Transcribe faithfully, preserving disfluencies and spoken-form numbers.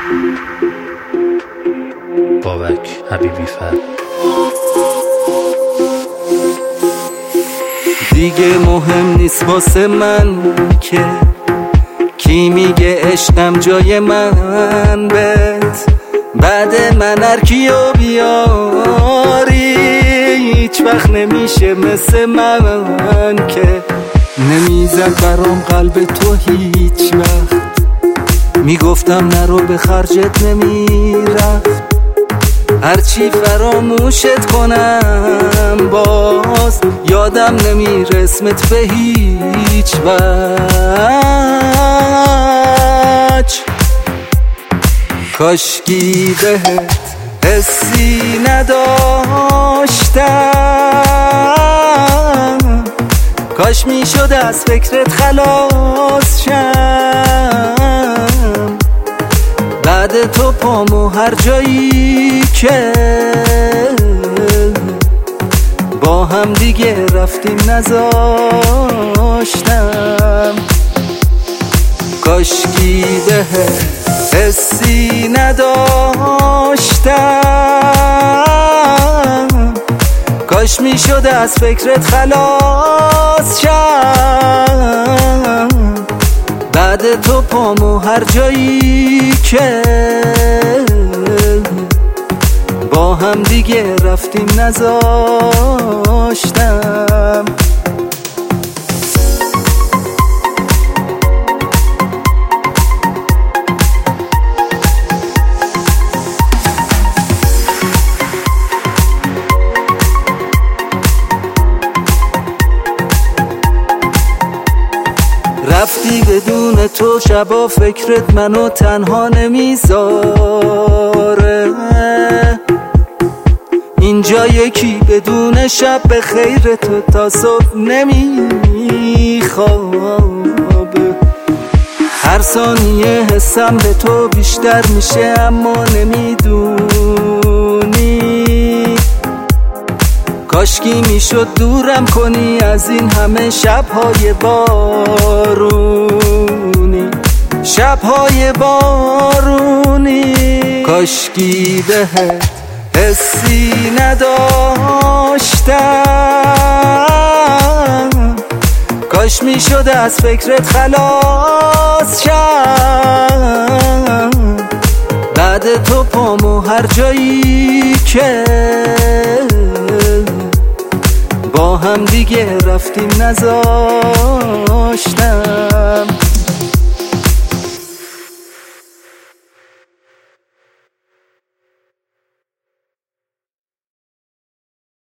بابک حبیبی فر. دیگه مهم نیست واسه من که کی میگه عشقم جای من بهت، بعد من هر کیو بیاری هیچ وقت نمیشه مثل من که نمیزد برام قلب تو هیچ وقت، میگفتم نرو به خرجت نمیرفت، هرچی فراموشت کنم باز یادم نمیره اسمت به هیچ وجه. کاشکی بهت حسی نداشتم، کاش میشد از فکرت خلاص شم، بعد تو پامو هر جایی که با هم دیگه رفتیم نذاشتم. کاشکی بهت حسی نداشتم، کاش میشد از فکرت خلاص شم، بعد تو پامو هر جایی که با هم دیگه رفتیم نذاشتم. رفتی بدون تو شبا فکرت منو تنها نمیذاره، اینجا یکی بدون شب به خیر تو تا صبح نمیخوابه، هر ثانیه حسم به تو بیشتر میشه اما نمیدونی، کاشکی میشد دورم کنی از این همه شبهای بارونی، شبهای بارونی. کاشکی بهت حسی نداشتم، کاش میشد از فکرت خلاص شم، بعد تو پامو هر جایی که با هم دیگه رفتیم نذاشتم.